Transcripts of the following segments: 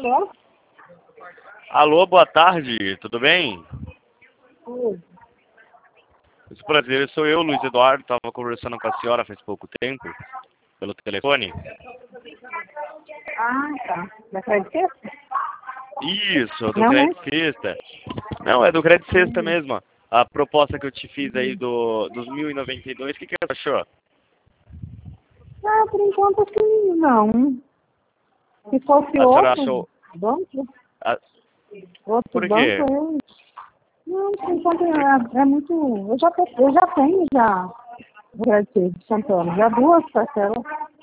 agora. Alô, boa tarde, tudo bem? Oi. Muito prazer, sou eu, Luiz Eduardo, estava conversando com a senhora faz pouco tempo, pelo telefone. Ah, tá. Da Crédito Sexta? Isso, do Não, né? Crédito Sexta. Não, é do Crédito Sexta mesmo. A proposta que eu te fiz aí dos 1.092, o que você achou? Ah, por enquanto assim, não. Se fosse A senhora outro achou... banco, a- outro Por banco, quê? eu... Não, por enquanto é muito... Eu já tenho já o Crédito Sexta de Santana, já duas parcelas.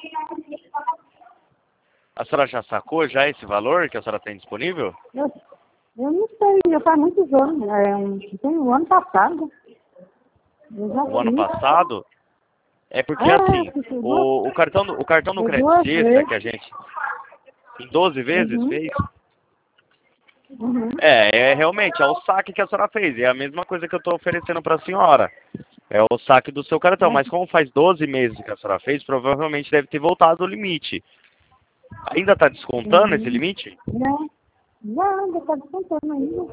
A senhora já sacou já esse valor que a senhora tem disponível? Eu não sei, já faz muitos anos, tem o ano passado. Eu já O ano fiz. passado? É porque assim, o cartão do Foi Crédito duas Sexta que vezes. a gente em 12 vezes Uhum, fez, uhum. realmente, é o saque que a senhora fez. É a mesma coisa que eu estou oferecendo para a senhora. É o saque do seu cartão. Mas, Mas como faz 12 meses que a senhora fez, provavelmente deve ter voltado o limite. Ainda está descontando esse uhum. limite? Não, já, já está descontando ainda.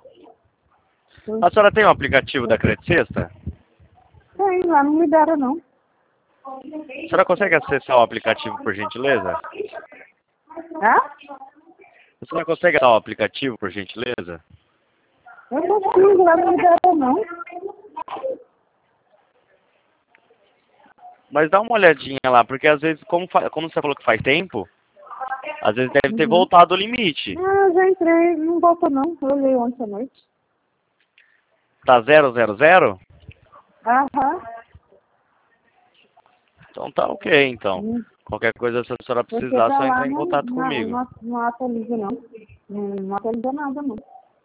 A senhora tem um aplicativo da Crédito Sexta? Tem, lá não me deram, não. A senhora consegue acessar o aplicativo, por gentileza? Ah? A senhora consegue acessar o aplicativo, por gentileza? Eu consigo, lá não me deram, não. Mas dá uma olhadinha lá, porque às vezes, como você falou que faz tempo, às vezes deve ter Uhum. voltado o limite. Ah, já entrei, não voltou, não. Eu olhei ontem à noite. Tá 000? Aham. Então tá ok, então. Hum. Qualquer coisa, se a senhora Porque precisar, é pra só lá entrar em contato comigo. não atualiza, não. Não atualiza nada, não.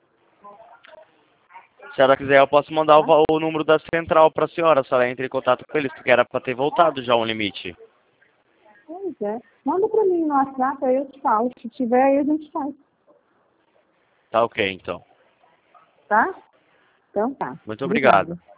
Se ela quiser, eu posso mandar Tá? o número da central pra senhora. A senhora entra em contato com eles, porque era pra ter voltado já o limite. Pois é. Manda pra mim no WhatsApp, aí eu te falo. Se tiver, aí a gente faz. Tá ok, então. Tá? Então tá. Muito obrigado. Obrigada.